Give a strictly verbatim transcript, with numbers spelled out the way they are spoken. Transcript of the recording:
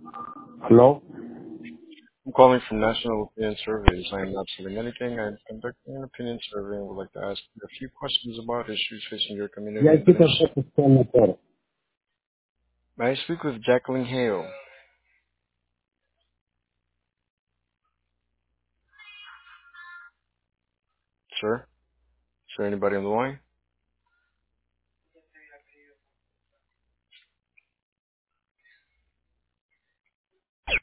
Hello? I'm calling from National Opinion Surveys. I am not selling anything. I am conducting an opinion survey and would like to ask you a few questions about issues facing your community Я and business. тільки що пустив мотор. May I speak with Jacqueline Hale? Sir? Is there anybody on the line?